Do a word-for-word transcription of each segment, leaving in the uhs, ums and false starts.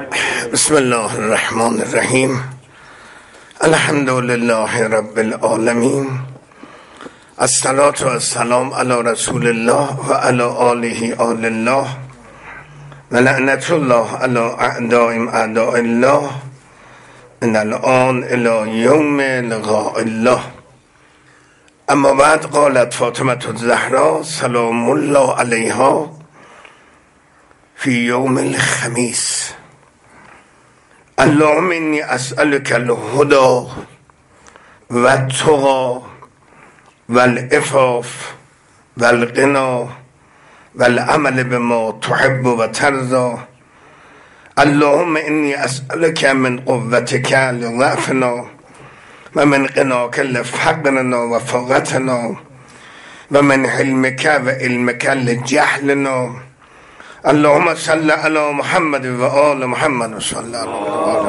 بسم الله الرحمن الرحیم. الحمد لله رب العالمین. الصلاة و السلام علی رسول الله و علی آله آل الله و لعنت الله علی اعدائهم اعداء الله من الآن الی یوم لقاء الله. اما بعد قالت فاطمه الزهرا سلام الله علیها فی یوم الخمیس: اللهم انی اسألک الهدى و التقى و العفاف و الغنى و العمل بما تحب و ترضى. اللهم انی اسألک من قوتک لضعفنا و من غناک لفقرنا و فقرنا و من حلمک و علمک لجهلنا. اللهم صل علی محمد و آل محمد و صلی علی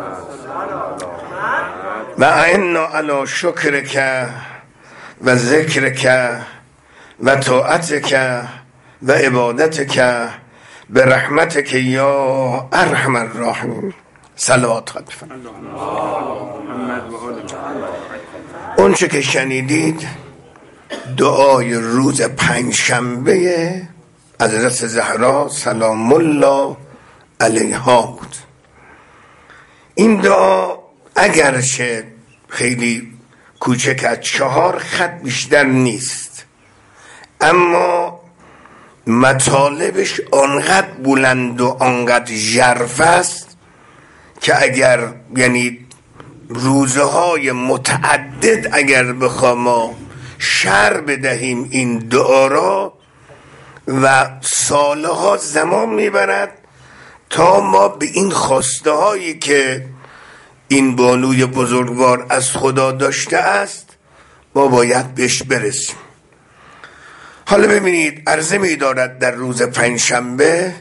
و اعنا علی شکرک و ذکرک و طاعتک و عبادتک برحمتک یا ارحم الراحمین. صلوات خواهد بفرمایید. اون چه که شنیدید دعای روز پنجشنبه حضرت زهرا سلام الله علیها بود. این دعا اگرچه خیلی کوچک از چهار خط بیشتر نیست، اما مطالبش آنقدر بلند و آنقدر ژرف است که اگر یعنی روزهای متعدد اگر بخوام ما شرح بدهیم این دعا را و سالها زمان میبرد تا ما به این خواسته هایی که این بانوی بزرگوار از خدا داشته است ما باید بهش برسیم. حالا ببینید عرضه می دارد در روز پنجشنبه: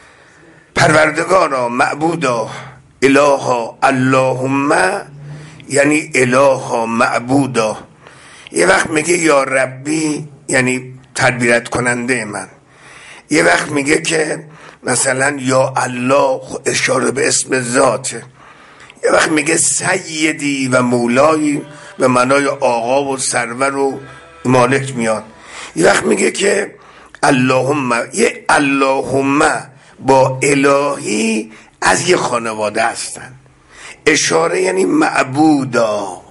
پروردگارا، معبودا، الها، اللهم، یعنی الها، معبودا. یه وقت میگه یا ربی، یعنی تربیت کننده من. یه وقت میگه که مثلا یا الله، اشاره به اسم ذاته. یه وقت میگه سیدی و مولایی به معنای آقا و سرور و مالک میاد. یه وقت میگه که اللهم، یه اللهم با الهی از یه خانواده هستن. اشاره یعنی معبودا،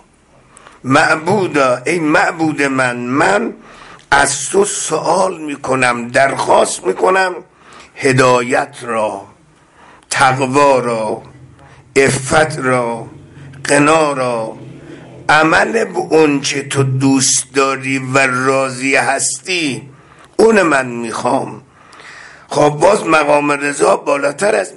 معبودا، ای معبود من، من از تو سوال میکنم، درخواست میکنم هدایت را، تقوا را، عفت را، غنا را، عمل به اون چه تو دوست داری و راضی هستی اون من میخوام. خب باز مقام رضا بالاتر از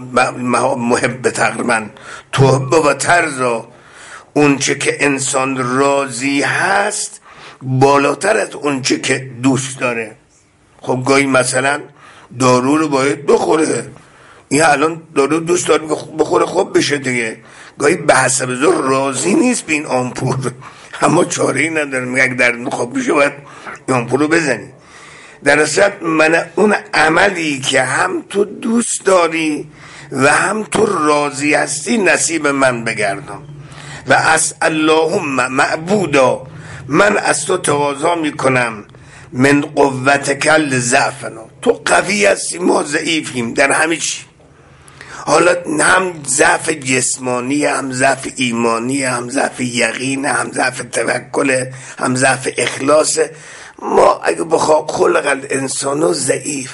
محب تقریبا توحب و ترضا، اون چه که انسان راضی هست بالاتر از اون چه که دوست داره. خب گاهی مثلا دارو رو باید بخوره، این الان دارو دوست داره بخوره خب بشه دیگه. گاهی به حسب زور راضی نیست به این آمپول، اما چاره ای نداره، میگه اگه درد خوب بشه باید این آمپول رو بزنی. در اصل من اون عملی که هم تو دوست داری و هم تو راضی هستی نصیب من بگردم. و از اللهم معبودا، من از تو تقاضا میکنم من قوتک لضعفنا، تو قوی هستی ما ضعیفیم در همه چی. حالا هم ضعف جسمانی، هم ضعف ایمانی، هم ضعف یقین، هم ضعف توکل، هم ضعف اخلاص. ما اگه بخواه خلق الانسان ضعیف،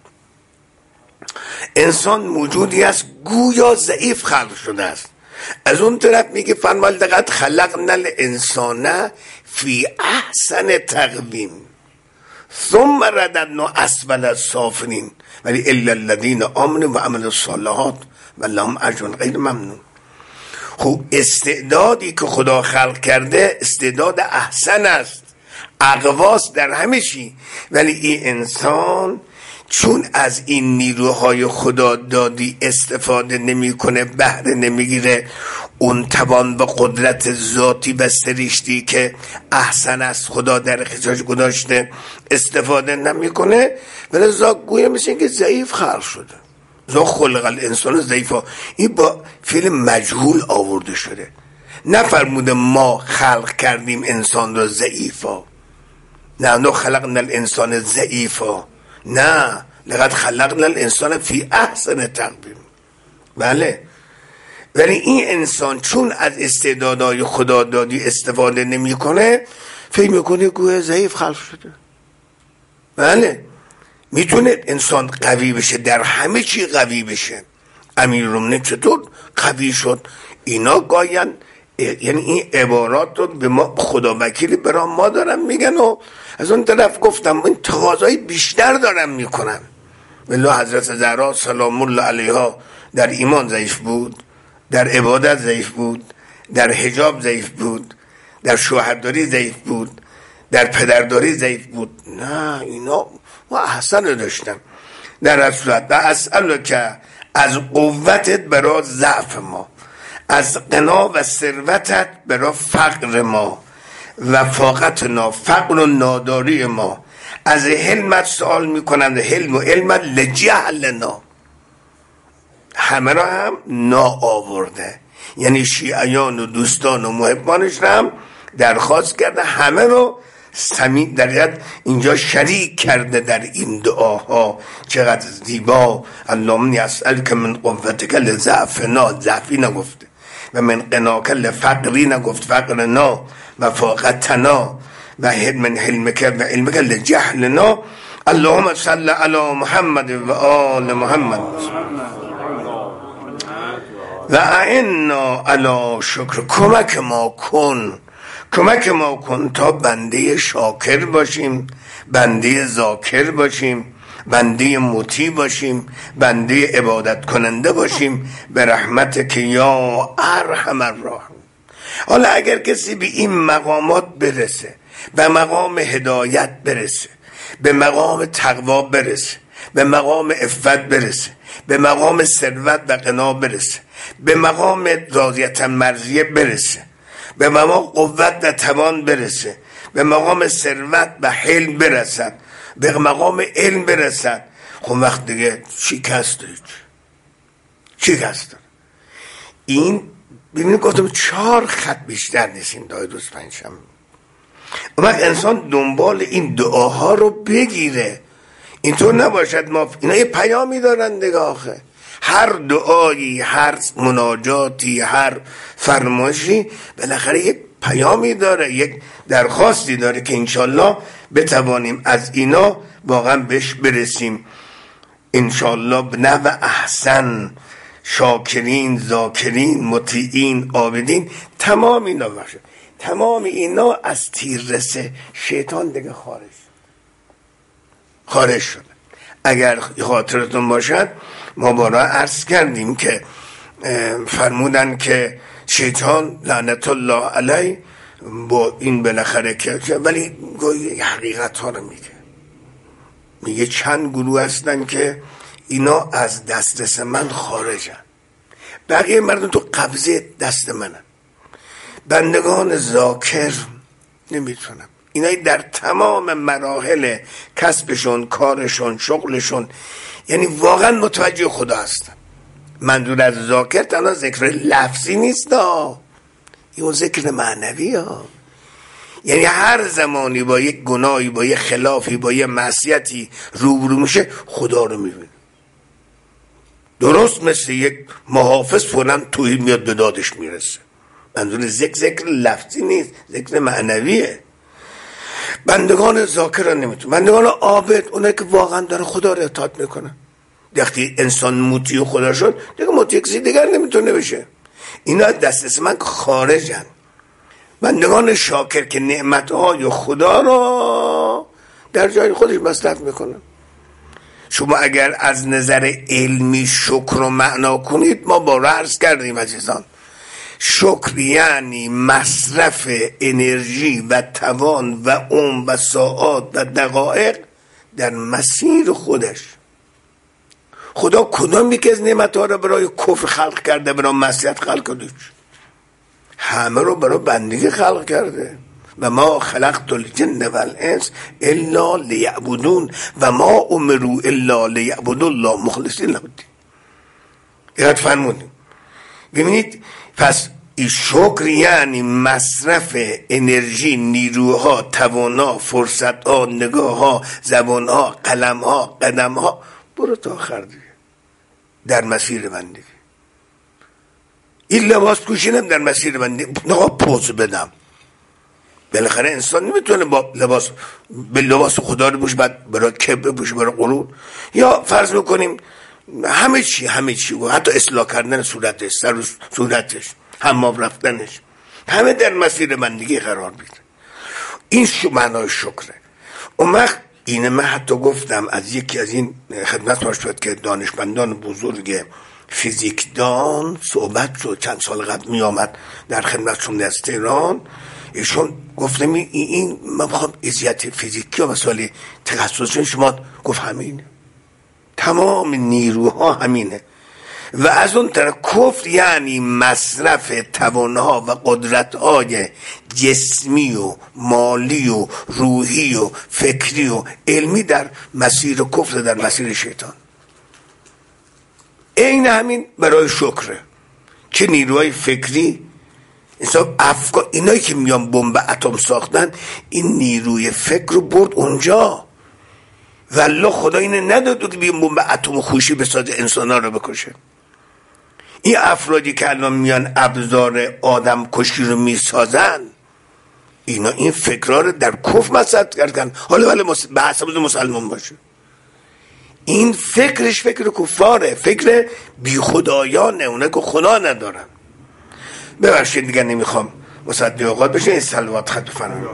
انسان موجودی است گویا ضعیف خلق شده است. از اون طرف میگه فرمال دقت خلقنا الانسان فی احسن تقویم ثم رددنا اسفل السافلین ولی الا الذین آمنوا و عملوا الصالحات و لهم اجر غیر ممنون. خب استعدادی که خدا خلق کرده استعداد احسن است، اقواست در همه چی، ولی این انسان چون از این نیروهای خدا دادی استفاده نمیکنه، بهره نمیگیره، اون توان و قدرت ذاتی و سرشتی که احسن است خدا در اختیارش گذاشته استفاده نمیکنه، ولذا گویا مثل اینکه ضعیف خلق شده. ذا خلق الانسان ضعیفا. این با فعل مجهول آورده شده، نفرموده ما خلق کردیم انسان را ضعیفا. نه نه خلقنا الانسان ضعیفا، نه لقد خلقنا الانسان فی احسن تقویم. بله، ولی این انسان چون از استعدادهای خدادادی استفاده نمیکنه، فکر میکنه گویا ضعیف خلق شده. بله، میتونه انسان قوی بشه، در همه چی قوی بشه. امیرالمومنین چطور قوی شد؟ اینا گاین، یعنی این عبارات رو به ما خدا وکیلی برای ما دارن میگن و از اون طرف گفتم این تقاضای بیشتر دارن میکنن. والله حضرت زهرا سلام الله علیها در ایمان ضعیف بود، در عبادت ضعیف بود، در حجاب ضعیف بود، در شوهرداری ضعیف بود، در پدرداری ضعیف بود. نه، اینا ما احسن رو داشتم. در اصلت و اسئله که از قوتت برای ضعف ما، از غنا و ثروتت برای فقر ما، و فاقتنا فقر و ناداری ما. از حلمت سوال میکنند، حلم و علمت لجهلنا، همه را هم نا آورده. یعنی شیعیان و دوستان و محبانش را هم درخواست کرده، همه رو سمی در اینجا شریک کرده در این دعاها. چقدر زیبا. اللهم اسألک من قوتک لضعفنا، ضعفی نگفته، و من غناک لفقری نگفت، فقرنا، و فاقتنا، و من حلمک و علمک لجهلنا. اللهم صل علی محمد و آل محمد و اعنا علی شکر. کمک ما کن، کمک ما کن تا بنده شاکر باشیم، بنده ذاکر باشیم، بنده مطیع باشیم، بنده عبادت کننده باشیم، به رحمت که یا ارحم الراحمین. حالا اگر کسی به این مقامات برسه، به مقام هدایت برسه، به مقام تقوا برسه، به مقام عفت برسه، به مقام ثروت و غنا برسه، به مقام راضیت مرضیه برسه، به مقام قوت و توان برسه، به مقام ثروت و حلم برسد، به مقام علم برسد، خب وقت دیگه چی کس دارید؟ چی کس دارید؟ این ببینید گفتم چهار خط بیشتر نیست این دعای روز پنجشنبه. اما انسان دنبال این دعاها رو بگیره، اینطور نباشد ما اینا یه پیامی دارن دیگه. آخه هر دعایی، هر مناجاتی، هر فرمایشی بالاخره یک پیامی داره، یک درخواستی داره که انشالله بتوانیم از اینا واقعا بهش برسیم. انشالله به نحو احسن، شاکرین، ذاکرین، مطیعین، عابدین، تمام اینا باشه. تمام اینا از تیررس شیطان دیگه خارج خارج شده. اگر خاطرتون باشد ما بارها عرض کردیم که فرمودن که شیطان لعنت الله علیه با این بالاخره که، ولی گویی حقیقت ها رو میگه، میگه چند گروه هستن که اینا از دسترس من خارجن، بقیه مردم تو قبضه دست منن. بندگان ذاکر نمیتونم، اینا در تمام مراحل کسبشون، کارشون، شغلشون، یعنی واقعا متوجه خدا هستن. منظور از ذاکر تنها ذکر لفظی نیست، یه ذکر معنوی ها. یعنی هر زمانی با یک گناهی، با یک خلافی، با یک معصیتی روبرو میشه، خدا رو میبینه. درست مثل یک محافظ فوراً توهی میاد به دادش میرسه. منظور ذکر ذکر لفظی نیست، ذکر معنویه. بندگان ذاکر رو نمیتونه. بندگان عابد، اونایی که واقعا داره خدا رو اطاعت میکنه. وقتی انسان مطیع خدا شد دیگه مطیع کسی دیگر نمیتونه بشه. اینا دسترس من خارجن. بندگان شاکر که نعمتهای خدا رو در جای خودش مصرف میکنن. شما اگر از نظر علمی شکر و معنا کنید، ما با عرض کردیم عزیزان، شکر یعنی مصرف انرژی و توان و عمر و ساعات و دقایق در مسیر خودش. خدا کدام یکی از نعمت‌ها رو برای کفر خلق کرده، برای معصیت خلق کرده؟ همه رو برای بندگی خلق کرده. و ما خلقت الجن والانس الا لیعبدون و ما امروا الا لیعبدوا الله مخلصین له الدین. یاد فرمودیم. ببینید پس این شکر یعنی مصرف انرژی، نیروها، توانها، فرصتها، نگاهها، زبانها، قلمها، قدمها. برو تا آخر دیگه در مسیر بندگی. این لباس پوشیدم در مسیر بندگی، نقا پوز بدم. بالاخره انسان نمیتونه با لباس به لباس خدا رو بوش بعد برای کبر بوش برای غرور. یا فرض میکنیم همه چی همه چی و حتی اصلاح کردن صورتش، سر صورتش، حمام رفتنش، همه در مسیر بندگی قرار میده. این شو معنای شکره. اون وقت اینه من حتی گفتم از یکی از این خدمت ما شد که دانشمندان بزرگ فیزیکدان صحبت شد چند سال قبل می آمد در خدمتشون در تهران. ایشون گفتم این این من بخوام ازیت فیزیکی و مسائل تخصصی شما گفت همینه، تمام نیروها همینه. و از اون طرف کفر یعنی مصرف توانها و قدرتهای جسمی و مالی و روحی و فکری و علمی در مسیر کفر، در مسیر شیطان. این همین برای شکره که نیروهای فکری انسان افکار، اینایی که میان بمب اتم ساختن، این نیروی فکر رو برد اونجا. والله خدا اینه نداد که بیان بمب اتم خوشی بسازه انسانا رو بکشه. این افرادی که الان میان ابزار آدم کشی رو میسازن، اینا این فکرها رو در کفر مصرف کردن. حالا ولی به حسب مسلمان باشه، این فکرش فکر کفاره، فکر بی خدایانه، اونه که خدا ندارن. ببخشید دیگه نمیخوام مصدی اوقات بشه. این صلوات خط فرمایید.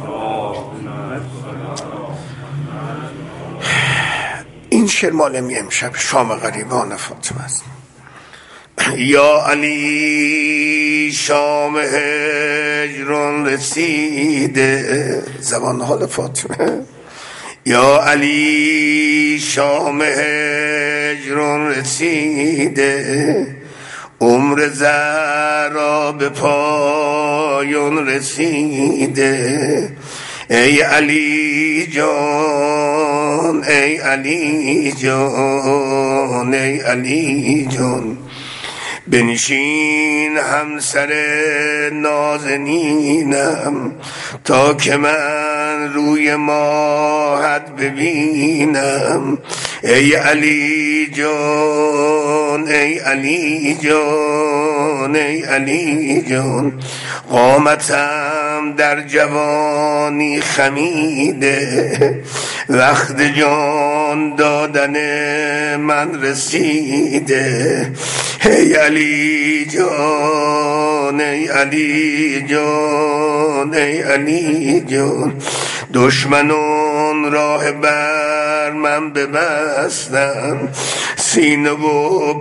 این شعر مال امشب شام غریبان فاطمه است. یا علی شام هجران رسیده، زبان حال فاطمه. یا علی شام هجران رسیده، عمر زهرا به پایان رسیده. ای علی جان ای علی جان ای علی جان، بنشین همسر نازنینم تا که من روی ماهت ببینم. ای علی جان ای علی جان ای علی جان، قامتم در جوانی خمیده، وقت جان دادن من رسیده. ای علی جان ای علی جان ای علی جان، دشمنان راه بر من ببستن، سینه و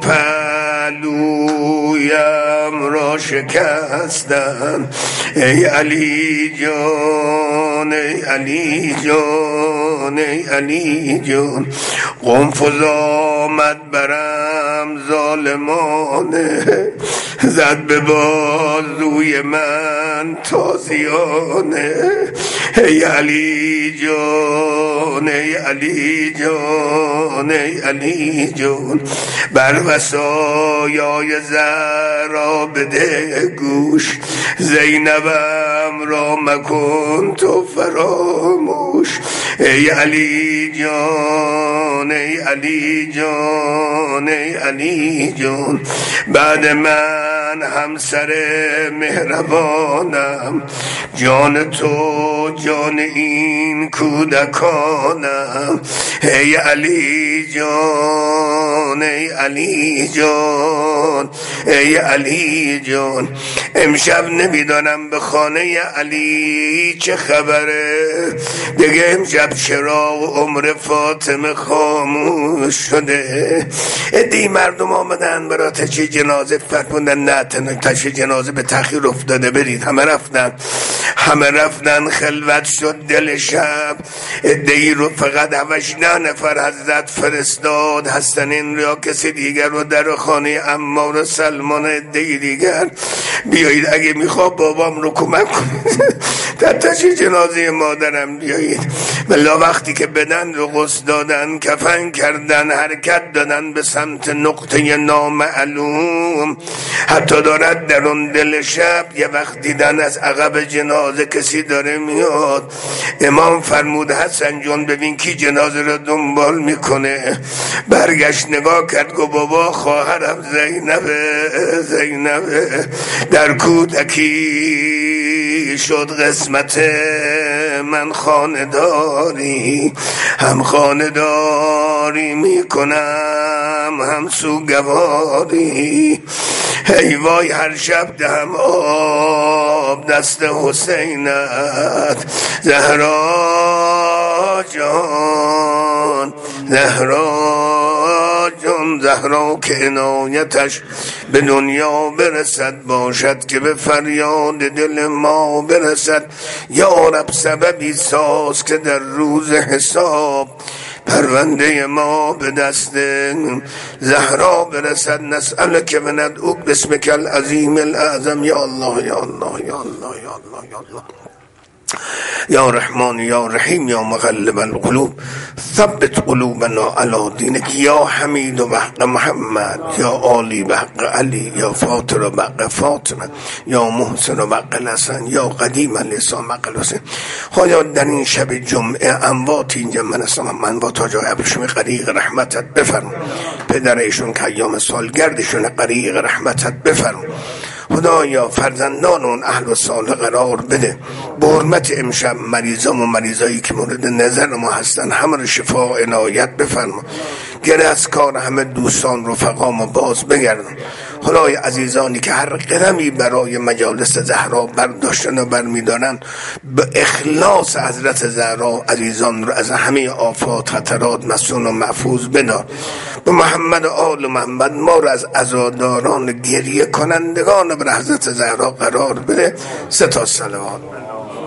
پهلویم را شکستن. ای علی جان ای علی جان ای علی جان، قنفذ آمد برم ظالمانه، زد به بازوی من تازیانه. ای علی جان ای علی جان ای علی جان، بر وصایای زهرا بده گوش، زینبم را مکن تو فراموش. ای علی جان ای علی جان ای علی جان، بعد من همسر مهربانم، جان تو جان این کودکانم. ای علی جان ای علی جان ای علی جان، امشب نمیدانم به خانه علی چه خبره، دیگه امشب چراغ عمر فاطمه خاموش شده. ادی مردم آمدن برای تشییع جنازه، فرمودن نه تشییع جنازه به تأخیر افتاده، برید. همه رفتن همه رفتن خلوت شد دل شب. ادی رو فقط هفت نفر حضرت فرستاد، حسنین یا کسی دیگر رو در خانه عمار و سلمان ادی دیگر، بیایید اگه میخواد بابام رو کمک کنید در تشییع جنازه مادرم بیایید. بلا وقتی که بدن رو غسل دادن، کفن کردن، حرکت دادن به سمت نقطه نامعلوم، حتی دارد در اون دل شب یه وقت دیدن از عقب جنازه کسی داره میاد. امام فرمود حسن جون ببین کی جنازه رو دنبال میکنه. برگشت نگاه کرد گفت بابا خواهرم زینبه. زینبه در کودکی شد قسمت من خانداری، هم خانداری میکنم هم سوگواری. ای وای هر شب دهم آب دست حسینت، زهرا جان زهرا جان زهرا که عنایتش به دنیا برسد، باشد که به فریاد دل ما برسد. یا رب سببی ساز که در روز حساب پرونده ما به دست زهرا برسد. نسألک و ندعوک باسمک العظیم الاعظم. یا الله یا الله یا الله یا الله یا الله یا رحمان یا رحیم یا مقلب القلوب ثبت قلوبنا علی دینک. یا حمید و بحق محمد، یا عالی بحق علی، یا فاطر و بحق فاطمه، یا محسن و بحق الحسن، یا قدیم لسان بحق حسین. خدا در این شب جمعه اموات اینجا من اسلام من با تاج ابروشم غریق رحمتت بفرما. پدر ایشون که ایام سالگردشون غریق رحمتت بفرما. خدایا فرزندان اون اهل و صالح قرار بده. به حرمت امشب مریضان و مریضایی که مورد نظر ما هستن همه رو شفا عنایت بفرما. گره از کار همه دوستان رفقا ما باز بگردن. خدای عزیزانی که هر قدمی برای مجالس زهرا برداشتن و برمیدارن، به اخلاص حضرت زهرا عزیزان رو از همه آفات خطرات مسون و محفوظ بدار. به محمد و آل محمد ما رو از عزاداران گریه کنندگان به حضرت زهرا قرار بده. سه تا صلوات.